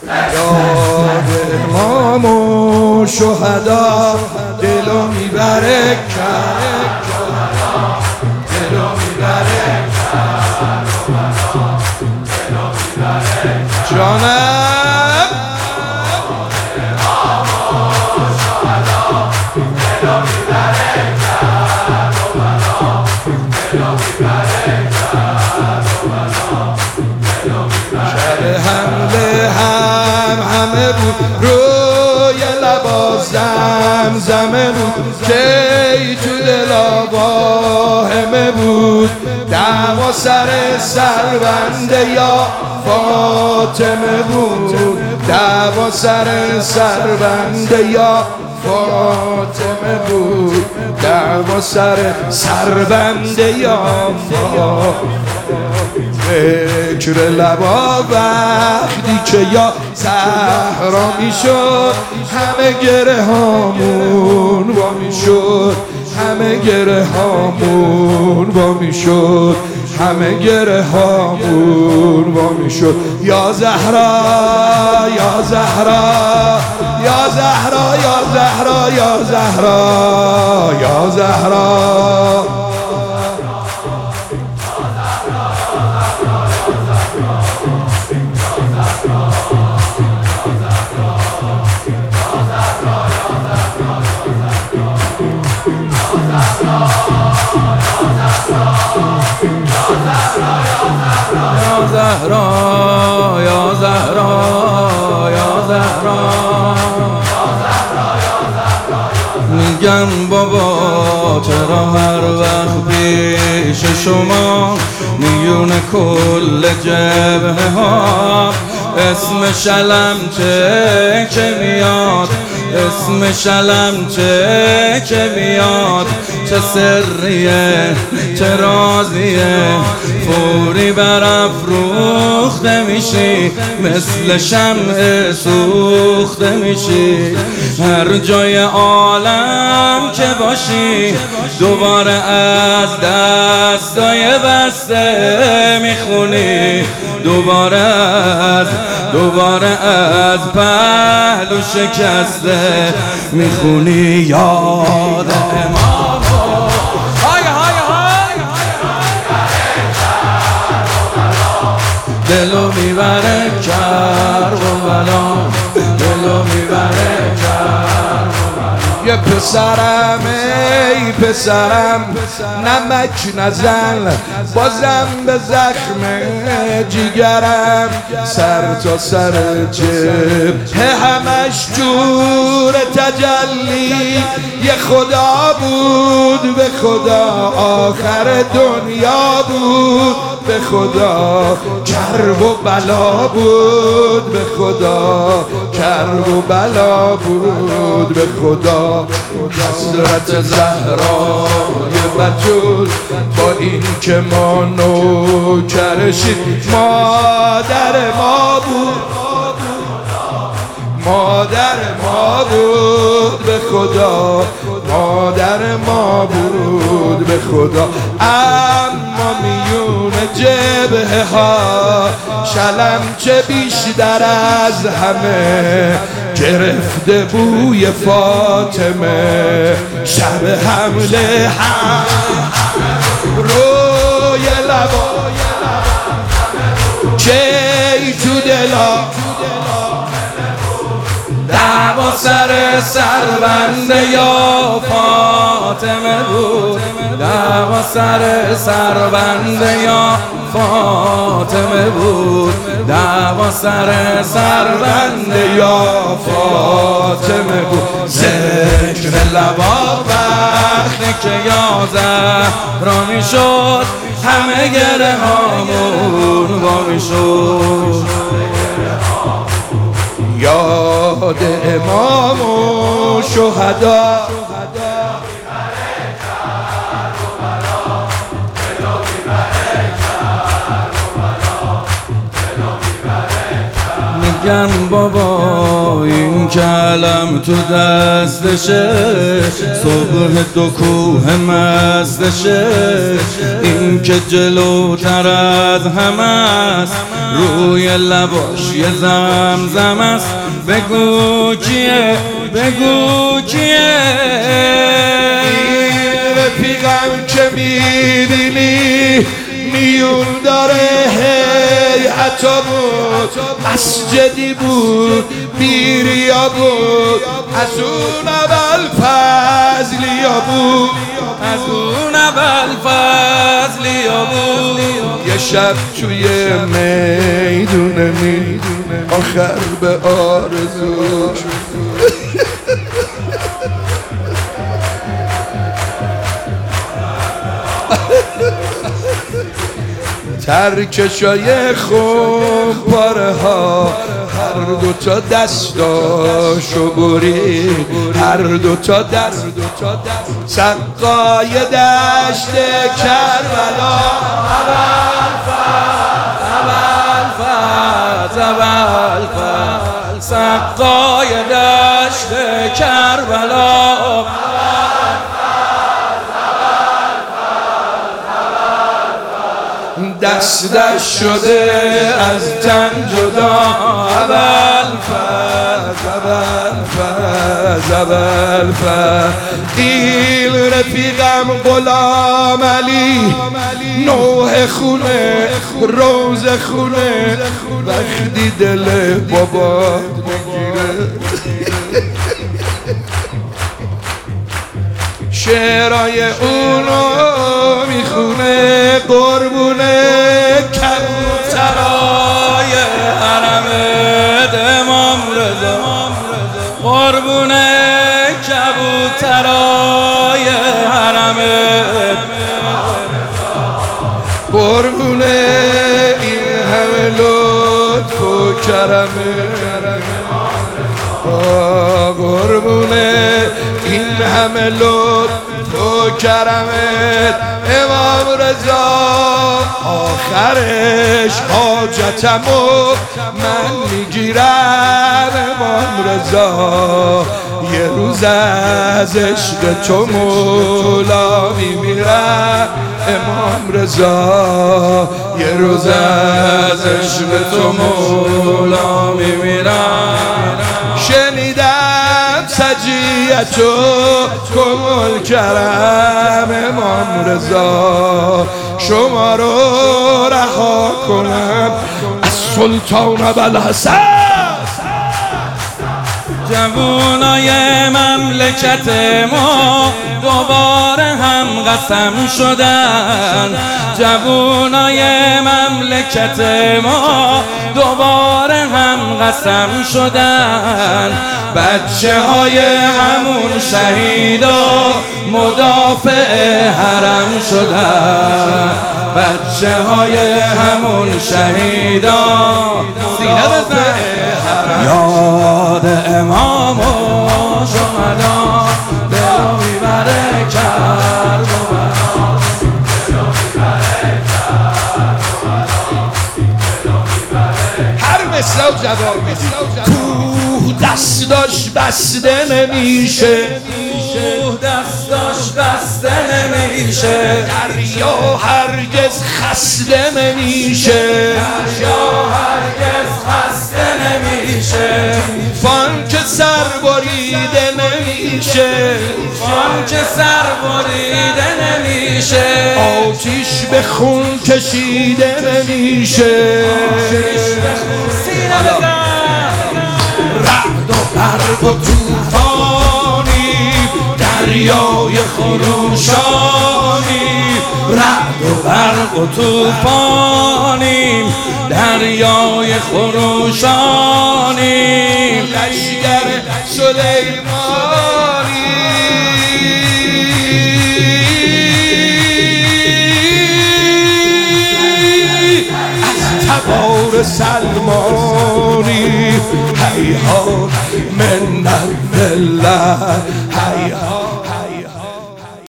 یاد امام و شهدا دلو میبره دلو میبره جانم شب حمله همه بود روی لبا زمزمه بود که تو دلا واهمه بود دعوا سر سربنده یا فاطمه بود دعوا سر سربنده یا فاطمه بود دعوا سر سربنده یا فاطمه فکر لبا وقتی که یا زهرا میشد همه گره هامون وا میشد همه گره هامون وا میشد همه گره هامون وا میشد یا زهرا یا زهرا یا زهرا یا زهرا یا زهرا یا زهرا زهرا یا زهرا یا زهرا میگم بابا چرا هر وقت پیش شما میون کل جبهه ها اسم شلمچه که میاد اسم شلمچه که میاد چه سریه چه رازیه فوری برافروخته میشی مثل شمع سوخته میشی هر جای عالم که باشی دوباره از دستای بسته میخونی دوباره از پهلو شکسته میخونی یاد امام دلو میبره کربلا دلو میبره کربلا یه پسرم ای پسرم نمک نزن بازم به زخم جیگرم سر تا سر جبهه همش جور تجلی یه خدا بود به خدا آخر دنیا بود به خدا کرب و بلا بود به خدا کرب و بلا بود به خدا حضرت زهرای بتول با این که ما نوکرشیم مادر ما بود مادر ما بود به خدا مادر ما بود به خدا اما میون جبهه ها شلمچه بیشتر از همه گرفته بوی فاطمه شب حمله روی لبا کی تو دلا دعوا سر سربنده یا فاطمه بود دعوا سر سربنده یا فاطمه بود دعوا سر سربنده یا فاطمه بود ذکر لبا وقتی که یا زهرا میشد همه گره هامون وا میشد یاد امام و شهدا میگم بابا این کلم تو دستشه، صبح دو کوه مستشه. این که جلوتر از همه است، روی لباش یه زمزم است. بگو کیه، بگو کیه این رفیقم که میبینی میون داره، هیئتا بود، مسجدی بود، بیریا بود، از اون اول فضلیا بود، از اون اول فضلیا بود. یه شب توی میدونه آخر به آرزوش ترکشای خوب پاره ها، هر دوتا دستاشو برید، هر دوتا دست سقای دشت کربلا. سقای دشت کربلا. دستش شده از تن جدا، این رفیقم غلام علی، نوح خونه، روز خونه، وقتی دل بابا میگیره شعرهای اونو میخونه. قربونه کبوترای حرم امام رضا، قربونه کبوترای حرم، قربونه این همه لطف و کرمه، قربونه این همه لطف و کرمت امام رضا. آخرش حاجتمو من میگیرم امام رضا. یه روز از عشق تو مولا میمیرم امام رضا. یه روز از عشق تو مولا میمیرم. شنیدم سجیتو کمال کرم امام رضا، شما رو رها کنم از سلطان ابوالحسن. جوانای مملکت ما دوباره هم قسم شدن، جوانای مملکت ما دوباره هم قسم شدن. بچه های همون شهیدا مدافع حرم شدن، بچه های همون شهیدا مدافع حرم. یاد امام و شهدا دلو میبره کربلا، هر مثلا جواب میدی. کوه دستاش بسته نمیشه، کوه دستاش بسته نمیشه، دریا هرگز خسته نمیشه، دریا هرگز خسته نمیشه، طوفان که سر بریده نمیشه، طوفان که سر بریده نمیشه، آتیش به خون کشیده نمیشه، سینه بزن. رعد و برق و طوفانی، دریای خروشانی، رعد و برق و طوفانی، دریای خروشانی، لشگر سلیمانی. از تبار سلمانی، هیهات من الله، هیهات